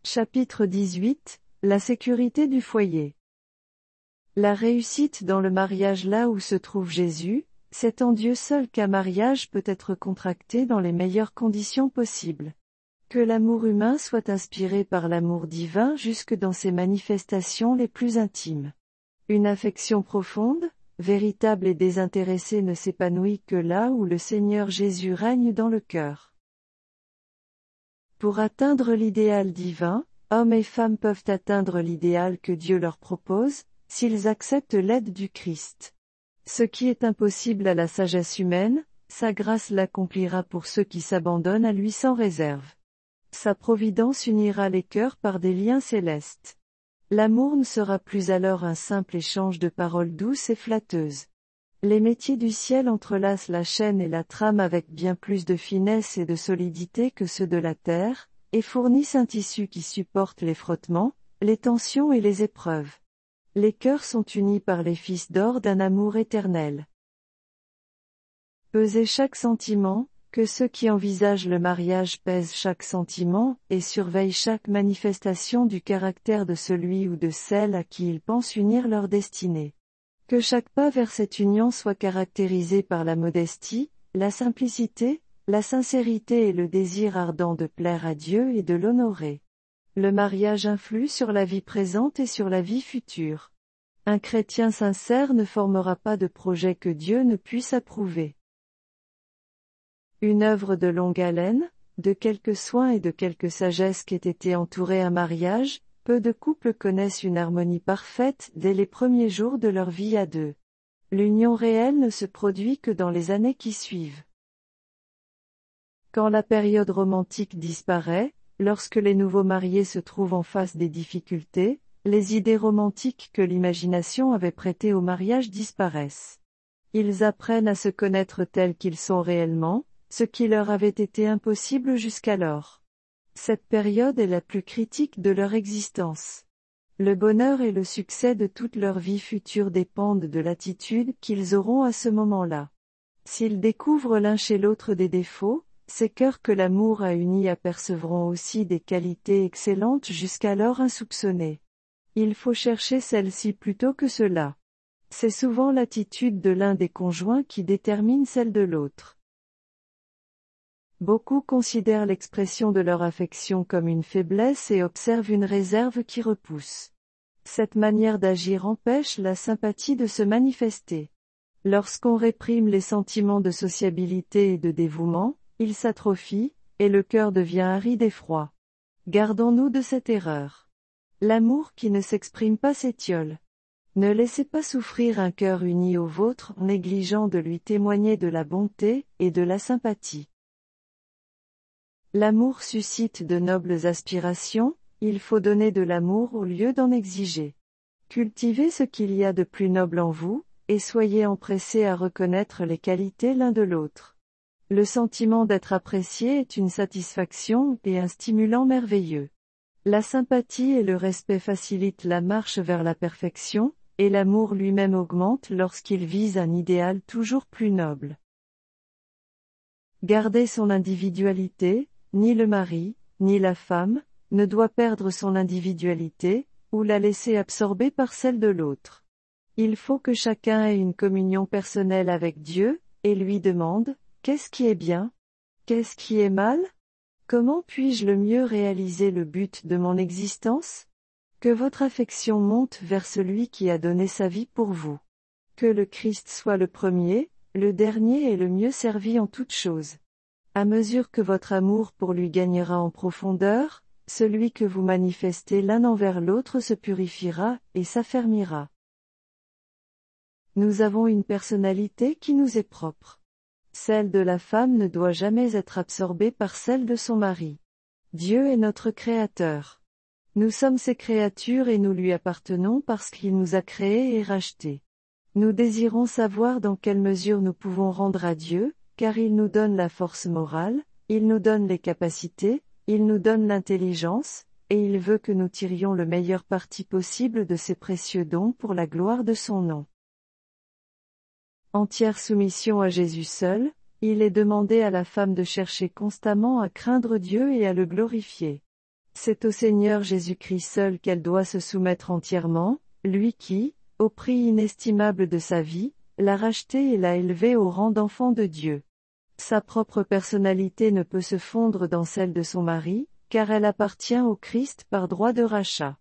Chapitre 18, la sécurité du foyer. La réussite dans le mariage là où se trouve Jésus, c'est en Dieu seul qu'un mariage peut être contracté dans les meilleures conditions possibles. Que l'amour humain soit inspiré par l'amour divin jusque dans ses manifestations les plus intimes. Une affection profonde, véritable et désintéressée ne s'épanouit que là où le Seigneur Jésus règne dans le cœur. Pour atteindre l'idéal divin, hommes et femmes peuvent atteindre l'idéal que Dieu leur propose, s'ils acceptent l'aide du Christ. Ce qui est impossible à la sagesse humaine, sa grâce l'accomplira pour ceux qui s'abandonnent à lui sans réserve. Sa providence unira les cœurs par des liens célestes. L'amour ne sera plus alors un simple échange de paroles douces et flatteuses. Les métiers du ciel entrelacent la chaîne et la trame avec bien plus de finesse et de solidité que ceux de la terre, et fournissent un tissu qui supporte les frottements, les tensions et les épreuves. Les cœurs sont unis par les fils d'or d'un amour éternel. Pesez chaque sentiment, que ceux qui envisagent le mariage pèsent chaque sentiment, et surveillent chaque manifestation du caractère de celui ou de celle à qui ils pensent unir leur destinée. Que chaque pas vers cette union soit caractérisé par la modestie, la simplicité, la sincérité et le désir ardent de plaire à Dieu et de l'honorer. Le mariage influe sur la vie présente et sur la vie future. Un chrétien sincère ne formera pas de projet que Dieu ne puisse approuver. Une œuvre de longue haleine, de quelque soin et de quelque sagesse qu'ait été entouré un mariage, peu de couples connaissent une harmonie parfaite dès les premiers jours de leur vie à deux. L'union réelle ne se produit que dans les années qui suivent. Quand la période romantique disparaît, lorsque les nouveaux mariés se trouvent en face des difficultés, les idées romantiques que l'imagination avait prêtées au mariage disparaissent. Ils apprennent à se connaître tels qu'ils sont réellement, ce qui leur avait été impossible jusqu'alors. Cette période est la plus critique de leur existence. Le bonheur et le succès de toute leur vie future dépendent de l'attitude qu'ils auront à ce moment-là. S'ils découvrent l'un chez l'autre des défauts, ces cœurs que l'amour a unis apercevront aussi des qualités excellentes jusqu'alors insoupçonnées. Il faut chercher celle-ci plutôt que cela. C'est souvent l'attitude de l'un des conjoints qui détermine celle de l'autre. Beaucoup considèrent l'expression de leur affection comme une faiblesse et observent une réserve qui repousse. Cette manière d'agir empêche la sympathie de se manifester. Lorsqu'on réprime les sentiments de sociabilité et de dévouement, ils s'atrophient, et le cœur devient aride et froid. Gardons-nous de cette erreur. L'amour qui ne s'exprime pas s'étiole. Ne laissez pas souffrir un cœur uni au vôtre en négligeant de lui témoigner de la bonté et de la sympathie. L'amour suscite de nobles aspirations, il faut donner de l'amour au lieu d'en exiger. Cultivez ce qu'il y a de plus noble en vous, et soyez empressés à reconnaître les qualités l'un de l'autre. Le sentiment d'être apprécié est une satisfaction et un stimulant merveilleux. La sympathie et le respect facilitent la marche vers la perfection, et l'amour lui-même augmente lorsqu'il vise un idéal toujours plus noble. Garder son individualité, ni le mari, ni la femme, ne doit perdre son individualité, ou la laisser absorber par celle de l'autre. Il faut que chacun ait une communion personnelle avec Dieu, et lui demande, qu'est-ce qui est bien? Qu'est-ce qui est mal? Comment puis-je le mieux réaliser le but de mon existence? Que votre affection monte vers celui qui a donné sa vie pour vous. Que le Christ soit le premier, le dernier et le mieux servi en toutes choses. À mesure que votre amour pour lui gagnera en profondeur, celui que vous manifestez l'un envers l'autre se purifiera et s'affermira. Nous avons une personnalité qui nous est propre. Celle de la femme ne doit jamais être absorbée par celle de son mari. Dieu est notre Créateur. Nous sommes ses créatures et nous lui appartenons parce qu'il nous a créés et rachetés. Nous désirons savoir dans quelle mesure nous pouvons rendre à Dieu, car il nous donne la force morale, il nous donne les capacités, il nous donne l'intelligence, et il veut que nous tirions le meilleur parti possible de ces précieux dons pour la gloire de son nom. Entière soumission à Jésus seul, il est demandé à la femme de chercher constamment à craindre Dieu et à le glorifier. C'est au Seigneur Jésus-Christ seul qu'elle doit se soumettre entièrement, lui qui, au prix inestimable de sa vie, l'a rachetée et l'a élevée au rang d'enfant de Dieu. Sa propre personnalité ne peut se fondre dans celle de son mari, car elle appartient au Christ par droit de rachat.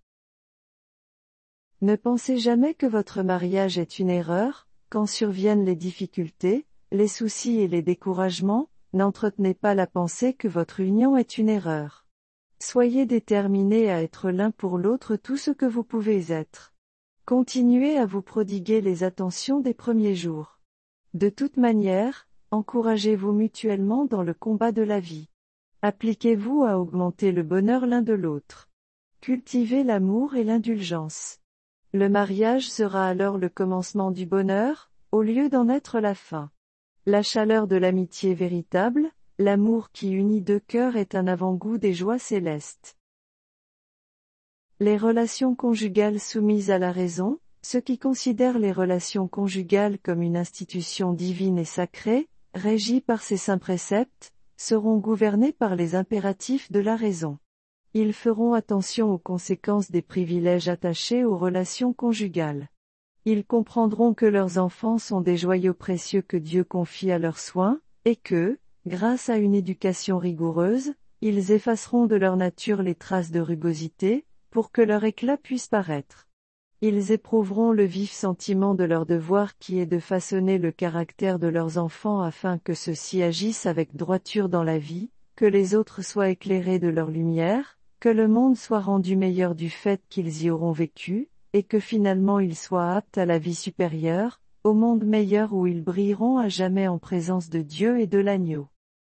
Ne pensez jamais que votre mariage est une erreur, quand surviennent les difficultés, les soucis et les découragements, n'entretenez pas la pensée que votre union est une erreur. Soyez déterminés à être l'un pour l'autre tout ce que vous pouvez être. Continuez à vous prodiguer les attentions des premiers jours. De toute manière, encouragez-vous mutuellement dans le combat de la vie. Appliquez-vous à augmenter le bonheur l'un de l'autre. Cultivez l'amour et l'indulgence. Le mariage sera alors le commencement du bonheur, au lieu d'en être la fin. La chaleur de l'amitié véritable, l'amour qui unit deux cœurs est un avant-goût des joies célestes. Les relations conjugales soumises à la raison, ceux qui considèrent les relations conjugales comme une institution divine et sacrée, régie par ses saints préceptes, seront gouvernés par les impératifs de la raison. Ils feront attention aux conséquences des privilèges attachés aux relations conjugales. Ils comprendront que leurs enfants sont des joyaux précieux que Dieu confie à leurs soins, et que, grâce à une éducation rigoureuse, ils effaceront de leur nature les traces de rugosité, pour que leur éclat puisse paraître. Ils éprouveront le vif sentiment de leur devoir qui est de façonner le caractère de leurs enfants afin que ceux-ci agissent avec droiture dans la vie, que les autres soient éclairés de leur lumière, que le monde soit rendu meilleur du fait qu'ils y auront vécu, et que finalement ils soient aptes à la vie supérieure, au monde meilleur où ils brilleront à jamais en présence de Dieu et de l'agneau.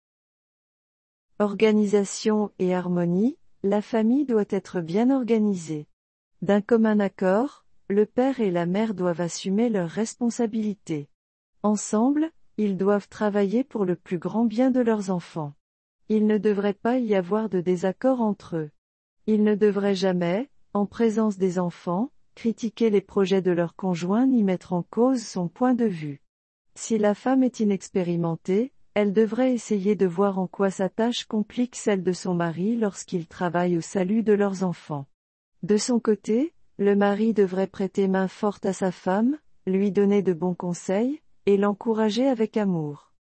Organisation et harmonie, la famille doit être bien organisée. D'un commun accord, le père et la mère doivent assumer leurs responsabilités. Ensemble, ils doivent travailler pour le plus grand bien de leurs enfants. Il ne devrait pas y avoir de désaccord entre eux. Ils ne devraient jamais, en présence des enfants, critiquer les projets de leur conjoint ni mettre en cause son point de vue. Si la femme est inexpérimentée, elle devrait essayer de voir en quoi sa tâche complique celle de son mari lorsqu'il travaille au salut de leurs enfants. De son côté, le mari devrait prêter main forte à sa femme, lui donner de bons conseils, et l'encourager avec amour.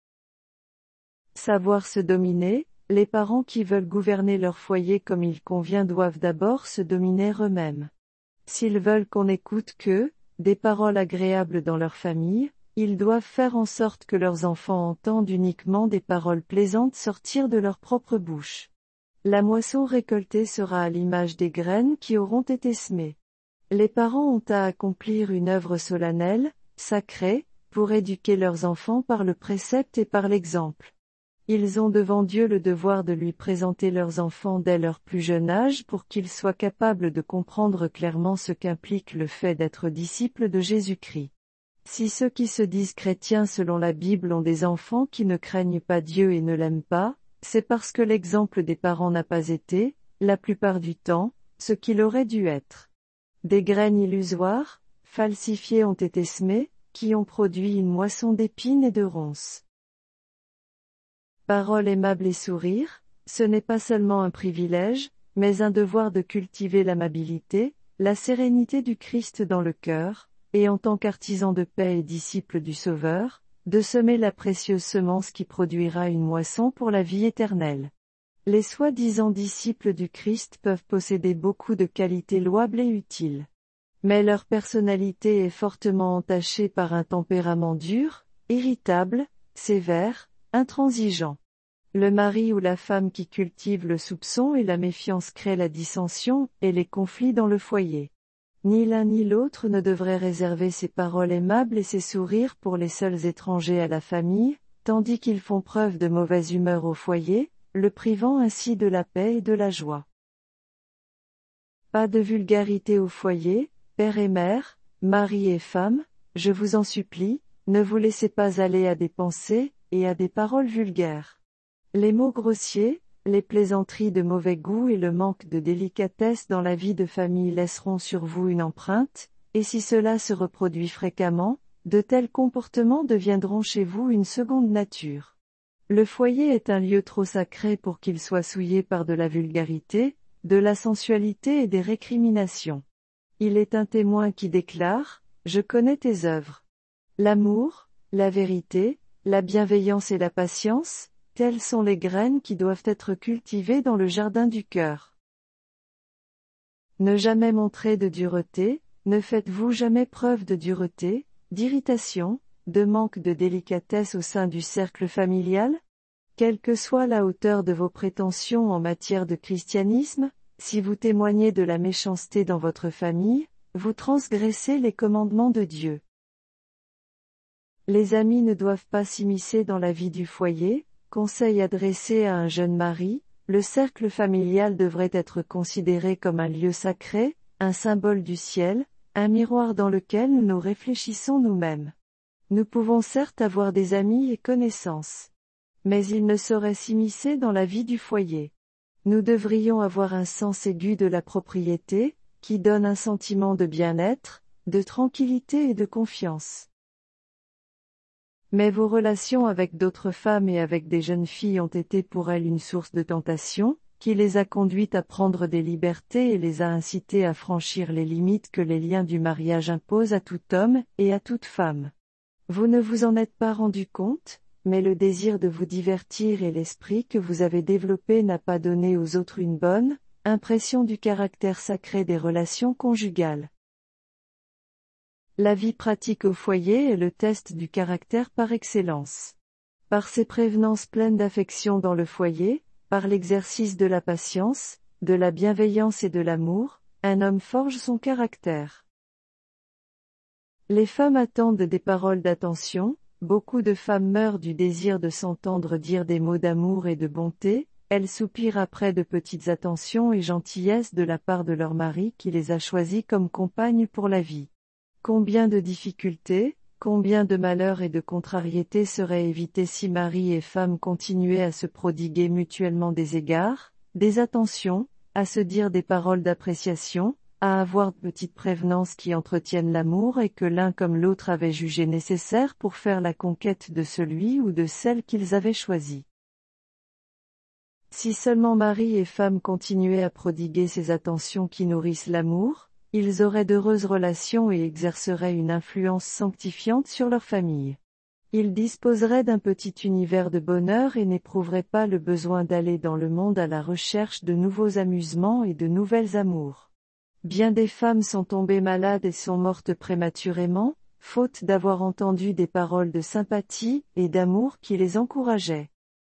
Savoir se dominer, les parents qui veulent gouverner leur foyer comme il convient doivent d'abord se dominer eux-mêmes. S'ils veulent qu'on n'écoute que des paroles agréables dans leur famille, ils doivent faire en sorte que leurs enfants entendent uniquement des paroles plaisantes sortir de leur propre bouche. La moisson récoltée sera à l'image des graines qui auront été semées. Les parents ont à accomplir une œuvre solennelle, sacrée, pour éduquer leurs enfants par le précepte et par l'exemple. Ils ont devant Dieu le devoir de lui présenter leurs enfants dès leur plus jeune âge pour qu'ils soient capables de comprendre clairement ce qu'implique le fait d'être disciples de Jésus-Christ. Si ceux qui se disent chrétiens selon la Bible ont des enfants qui ne craignent pas Dieu et ne l'aiment pas, c'est parce que l'exemple des parents n'a pas été, la plupart du temps, ce qu'il aurait dû être. Des graines illusoires, falsifiées ont été semées, qui ont produit une moisson d'épines et de ronces. Paroles aimables et sourires, ce n'est pas seulement un privilège, mais un devoir de cultiver l'amabilité, la sérénité du Christ dans le cœur, et en tant qu'artisan de paix et disciple du Sauveur, de semer la précieuse semence qui produira une moisson pour la vie éternelle. Les soi-disant disciples du Christ peuvent posséder beaucoup de qualités louables et utiles. Mais leur personnalité est fortement entachée par un tempérament dur, irritable, sévère, intransigeant. Le mari ou la femme qui cultive le soupçon et la méfiance crée la dissension et les conflits dans le foyer. Ni l'un ni l'autre ne devrait réserver ses paroles aimables et ses sourires pour les seuls étrangers à la famille, tandis qu'ils font preuve de mauvaise humeur au foyer, le privant ainsi de la paix et de la joie. Pas de vulgarité au foyer, père et mère, mari et femme, je vous en supplie, ne vous laissez pas aller à des pensées, et à des paroles vulgaires. Les mots grossiers, les plaisanteries de mauvais goût et le manque de délicatesse dans la vie de famille laisseront sur vous une empreinte, et si cela se reproduit fréquemment, de tels comportements deviendront chez vous une seconde nature. Le foyer est un lieu trop sacré pour qu'il soit souillé par de la vulgarité, de la sensualité et des récriminations. Il est un témoin qui déclare, « Je connais tes œuvres. L'amour, la vérité, la bienveillance et la patience, telles sont les graines qui doivent être cultivées dans le jardin du cœur. » Ne jamais montrer de dureté, ne faites-vous jamais preuve de dureté, d'irritation, de manque de délicatesse au sein du cercle familial? Quelle que soit la hauteur de vos prétentions en matière de christianisme, si vous témoignez de la méchanceté dans votre famille, vous transgressez les commandements de Dieu. Les amis ne doivent pas s'immiscer dans la vie du foyer, conseil adressé à un jeune mari, le cercle familial devrait être considéré comme un lieu sacré, un symbole du ciel, un miroir dans lequel nous réfléchissons nous-mêmes. Nous pouvons certes avoir des amis et connaissances. Mais ils ne sauraient s'immiscer dans la vie du foyer. Nous devrions avoir un sens aigu de la propriété, qui donne un sentiment de bien-être, de tranquillité et de confiance. Mais vos relations avec d'autres femmes et avec des jeunes filles ont été pour elles une source de tentation, qui les a conduites à prendre des libertés et les a incitées à franchir les limites que les liens du mariage imposent à tout homme et à toute femme. Vous ne vous en êtes pas rendu compte, mais le désir de vous divertir et l'esprit que vous avez développé n'a pas donné aux autres une bonne impression du caractère sacré des relations conjugales. La vie pratique au foyer est le test du caractère par excellence. Par ses prévenances pleines d'affection dans le foyer, par l'exercice de la patience, de la bienveillance et de l'amour, un homme forge son caractère. Les femmes attendent des paroles d'attention, beaucoup de femmes meurent du désir de s'entendre dire des mots d'amour et de bonté, elles soupirent après de petites attentions et gentillesses de la part de leur mari qui les a choisies comme compagnes pour la vie. Combien de difficultés, combien de malheurs et de contrariétés seraient évités si mari et femme continuaient à se prodiguer mutuellement des égards, des attentions, à se dire des paroles d'appréciation, à avoir de petites prévenances qui entretiennent l'amour et que l'un comme l'autre avait jugé nécessaire pour faire la conquête de celui ou de celle qu'ils avaient choisi. Si seulement mari et femme continuaient à prodiguer ces attentions qui nourrissent l'amour, ils auraient d'heureuses relations et exerceraient une influence sanctifiante sur leur famille. Ils disposeraient d'un petit univers de bonheur et n'éprouveraient pas le besoin d'aller dans le monde à la recherche de nouveaux amusements et de nouvelles amours. Bien des femmes sont tombées malades et sont mortes prématurément, faute d'avoir entendu des paroles de sympathie et d'amour qui les encourageaient.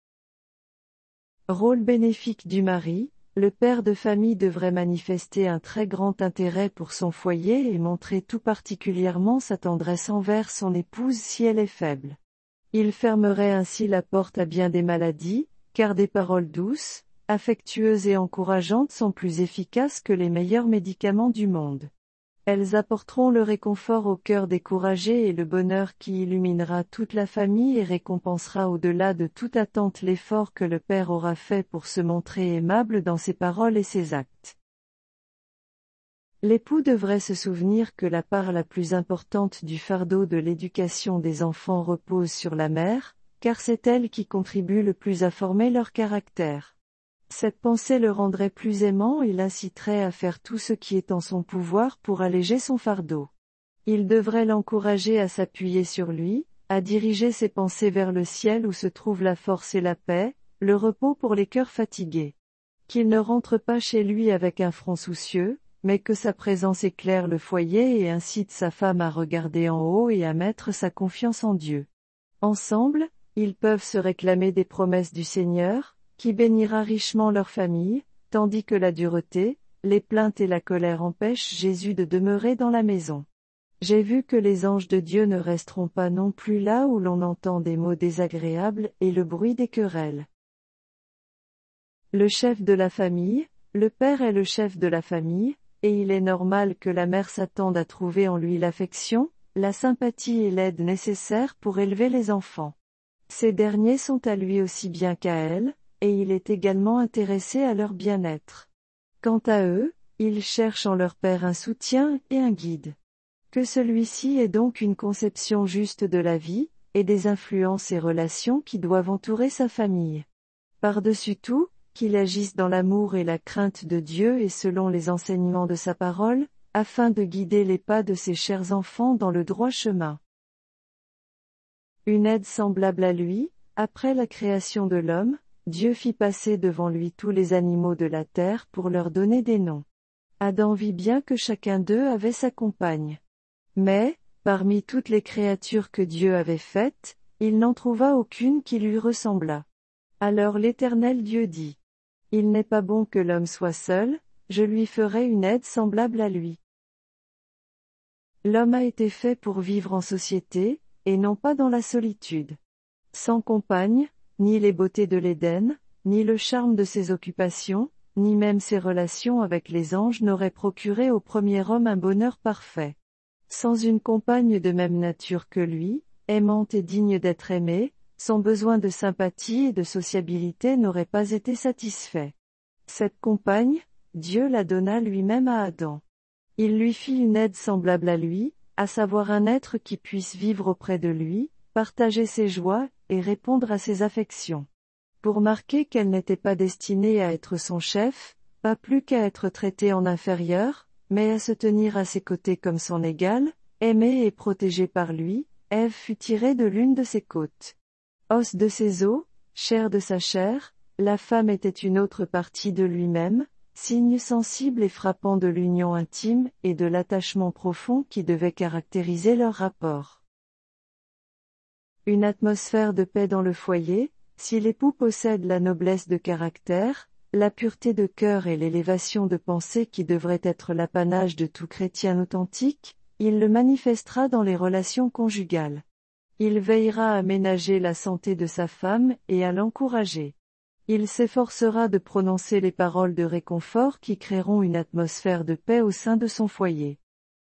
Rôle bénéfique du mari, le père de famille devrait manifester un très grand intérêt pour son foyer et montrer tout particulièrement sa tendresse envers son épouse si elle est faible. Il fermerait ainsi la porte à bien des maladies, car des paroles douces, affectueuses et encourageantes sont plus efficaces que les meilleurs médicaments du monde. Elles apporteront le réconfort au cœur découragé et le bonheur qui illuminera toute la famille et récompensera au-delà de toute attente l'effort que le père aura fait pour se montrer aimable dans ses paroles et ses actes. L'époux devrait se souvenir que la part la plus importante du fardeau de l'éducation des enfants repose sur la mère, car c'est elle qui contribue le plus à former leur caractère. Cette pensée le rendrait plus aimant et l'inciterait à faire tout ce qui est en son pouvoir pour alléger son fardeau. Il devrait l'encourager à s'appuyer sur lui, à diriger ses pensées vers le ciel où se trouve la force et la paix, le repos pour les cœurs fatigués. Qu'il ne rentre pas chez lui avec un front soucieux, mais que sa présence éclaire le foyer et incite sa femme à regarder en haut et à mettre sa confiance en Dieu. Ensemble, ils peuvent se réclamer des promesses du Seigneur, qui bénira richement leur famille, tandis que la dureté, les plaintes et la colère empêchent Jésus de demeurer dans la maison. J'ai vu que les anges de Dieu ne resteront pas non plus là où l'on entend des mots désagréables et le bruit des querelles. Le chef de la famille, le père est le chef de la famille, et il est normal que la mère s'attende à trouver en lui l'affection, la sympathie et l'aide nécessaires pour élever les enfants. Ces derniers sont à lui aussi bien qu'à elle, et il est également intéressé à leur bien-être. Quant à eux, ils cherchent en leur père un soutien et un guide. Que celui-ci ait donc une conception juste de la vie, et des influences et relations qui doivent entourer sa famille. Par-dessus tout, qu'il agisse dans l'amour et la crainte de Dieu et selon les enseignements de sa parole, afin de guider les pas de ses chers enfants dans le droit chemin. Une aide semblable à lui, après la création de l'homme, Dieu fit passer devant lui tous les animaux de la terre pour leur donner des noms. Adam vit bien que chacun d'eux avait sa compagne. Mais, parmi toutes les créatures que Dieu avait faites, il n'en trouva aucune qui lui ressemblât. Alors l'Éternel Dieu dit: Il n'est pas bon que l'homme soit seul, je lui ferai une aide semblable à lui. L'homme a été fait pour vivre en société, et non pas dans la solitude. Sans compagne, ni les beautés de l'Éden, ni le charme de ses occupations, ni même ses relations avec les anges n'auraient procuré au premier homme un bonheur parfait. Sans une compagne de même nature que lui, aimante et digne d'être aimée, son besoin de sympathie et de sociabilité n'aurait pas été satisfait. Cette compagne, Dieu la donna lui-même à Adam. Il lui fit une aide semblable à lui, à savoir un être qui puisse vivre auprès de lui, partager ses joies, et répondre à ses affections. Pour marquer qu'elle n'était pas destinée à être son chef, pas plus qu'à être traitée en inférieur, mais à se tenir à ses côtés comme son égale, aimée et protégée par lui, Ève fut tirée de l'une de ses côtes. Os de ses os, chair de sa chair, la femme était une autre partie de lui-même, signe sensible et frappant de l'union intime et de l'attachement profond qui devait caractériser leur rapport. Une atmosphère de paix dans le foyer, si l'époux possède la noblesse de caractère, la pureté de cœur et l'élévation de pensée qui devrait être l'apanage de tout chrétien authentique, il le manifestera dans les relations conjugales. Il veillera à ménager la santé de sa femme et à l'encourager. Il s'efforcera de prononcer les paroles de réconfort qui créeront une atmosphère de paix au sein de son foyer.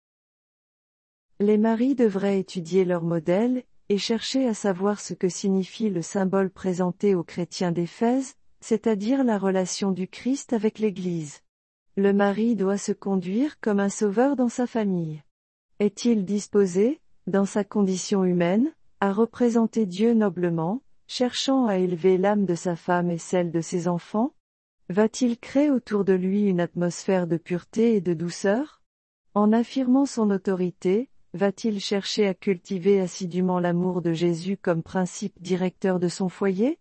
Les maris devraient étudier leur modèle, et chercher à savoir ce que signifie le symbole présenté aux chrétiens d'Éphèse, c'est-à-dire la relation du Christ avec l'Église. Le mari doit se conduire comme un sauveur dans sa famille. Est-il disposé, dans sa condition humaine, à représenter Dieu noblement, cherchant à élever l'âme de sa femme et celle de ses enfants? Va-t-il créer autour de lui une atmosphère de pureté et de douceur? En affirmant son autorité, va-t-il chercher à cultiver assidûment l'amour de Jésus comme principe directeur de son foyer?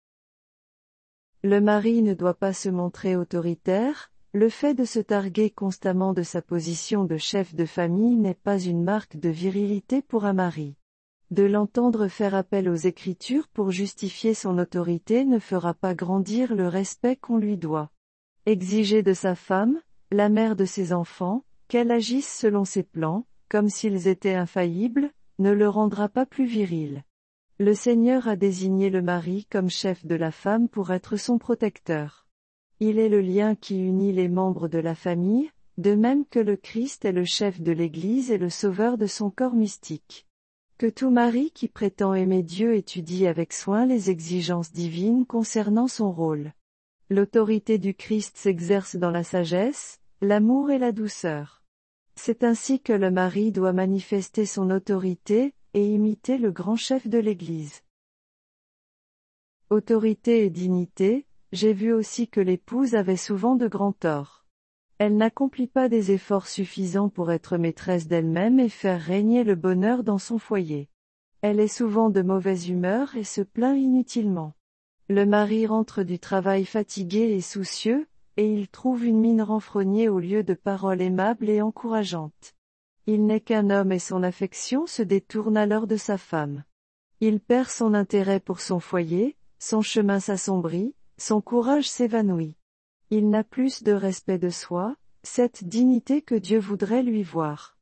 Le mari ne doit pas se montrer autoritaire, le fait de se targuer constamment de sa position de chef de famille n'est pas une marque de virilité pour un mari. De l'entendre faire appel aux Écritures pour justifier son autorité ne fera pas grandir le respect qu'on lui doit. Exiger de sa femme, la mère de ses enfants, qu'elle agisse selon ses plans, comme s'ils étaient infaillibles, ne le rendra pas plus viril. Le Seigneur a désigné le mari comme chef de la femme pour être son protecteur. Il est le lien qui unit les membres de la famille, de même que le Christ est le chef de l'Église et le sauveur de son corps mystique. Que tout mari qui prétend aimer Dieu étudie avec soin les exigences divines concernant son rôle. L'autorité du Christ s'exerce dans la sagesse, l'amour et la douceur. C'est ainsi que le mari doit manifester son autorité, et imiter le grand chef de l'Église. Autorité et dignité, j'ai vu aussi que l'épouse avait souvent de grands torts. Elle n'accomplit pas des efforts suffisants pour être maîtresse d'elle-même et faire régner le bonheur dans son foyer. Elle est souvent de mauvaise humeur et se plaint inutilement. Le mari rentre du travail fatigué et soucieux, et il trouve une mine renfrognée au lieu de paroles aimables et encourageantes. Il n'est qu'un homme et son affection se détournent alors de sa femme. Il perd son intérêt pour son foyer, son chemin s'assombrit, son courage s'évanouit. Il n'a plus de respect de soi, cette dignité que Dieu voudrait lui voir.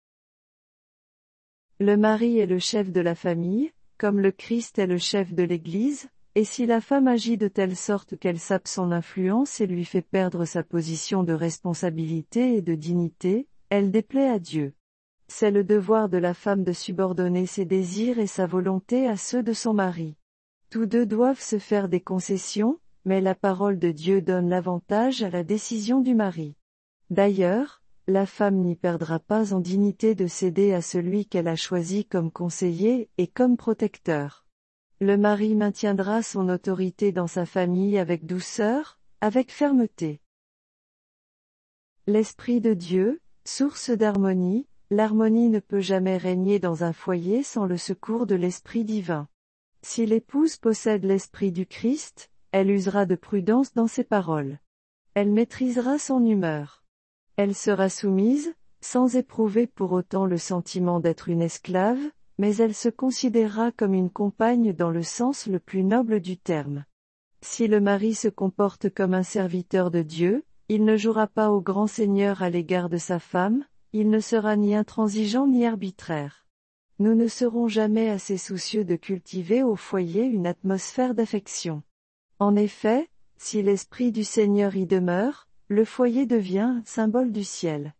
Le mari est le chef de la famille, comme le Christ est le chef de l'Église, et si la femme agit de telle sorte qu'elle sape son influence et lui fait perdre sa position de responsabilité et de dignité, elle déplaît à Dieu. C'est le devoir de la femme de subordonner ses désirs et sa volonté à ceux de son mari. Tous deux doivent se faire des concessions, mais la parole de Dieu donne l'avantage à la décision du mari. D'ailleurs, la femme n'y perdra pas en dignité de céder à celui qu'elle a choisi comme conseiller et comme protecteur. Le mari maintiendra son autorité dans sa famille avec douceur, avec fermeté. L'Esprit de Dieu, source d'harmonie, l'harmonie ne peut jamais régner dans un foyer sans le secours de l'Esprit divin. Si l'épouse possède l'Esprit du Christ, elle usera de prudence dans ses paroles. Elle maîtrisera son humeur. Elle sera soumise, sans éprouver pour autant le sentiment d'être une esclave, mais elle se considérera comme une compagne dans le sens le plus noble du terme. Si le mari se comporte comme un serviteur de Dieu, il ne jouera pas au grand Seigneur à l'égard de sa femme, il ne sera ni intransigeant ni arbitraire. Nous ne serons jamais assez soucieux de cultiver au foyer une atmosphère d'affection. En effet, si l'Esprit du Seigneur y demeure, le foyer devient un symbole du ciel.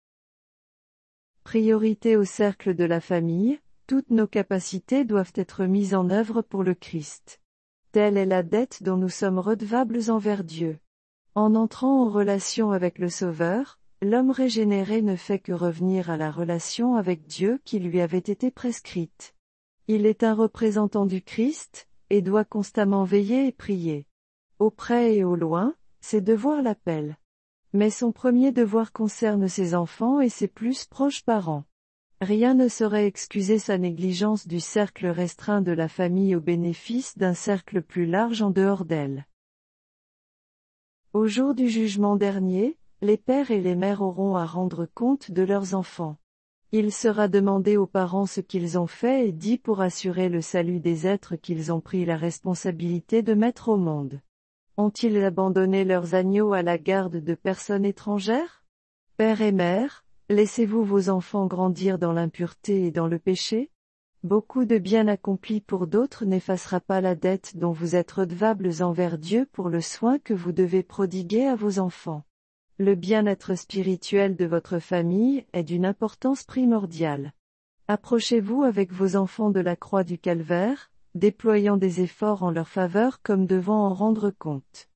Priorité au cercle de la famille, toutes nos capacités doivent être mises en œuvre pour le Christ. Telle est la dette dont nous sommes redevables envers Dieu. En entrant en relation avec le Sauveur, l'homme régénéré ne fait que revenir à la relation avec Dieu qui lui avait été prescrite. Il est un représentant du Christ, et doit constamment veiller et prier. Au près et au loin, ses devoirs l'appellent. Mais son premier devoir concerne ses enfants et ses plus proches parents. Rien ne saurait excuser sa négligence du cercle restreint de la famille au bénéfice d'un cercle plus large en dehors d'elle. Au jour du jugement dernier, les pères et les mères auront à rendre compte de leurs enfants. Il sera demandé aux parents ce qu'ils ont fait et dit pour assurer le salut des êtres qu'ils ont pris la responsabilité de mettre au monde. Ont-ils abandonné leurs agneaux à la garde de personnes étrangères? Père et mère, laissez-vous vos enfants grandir dans l'impureté et dans le péché? Beaucoup de bien accompli pour d'autres n'effacera pas la dette dont vous êtes redevables envers Dieu pour le soin que vous devez prodiguer à vos enfants. Le bien-être spirituel de votre famille est d'une importance primordiale. Approchez-vous avec vos enfants de la croix du Calvaire, déployant des efforts en leur faveur comme devant en rendre compte.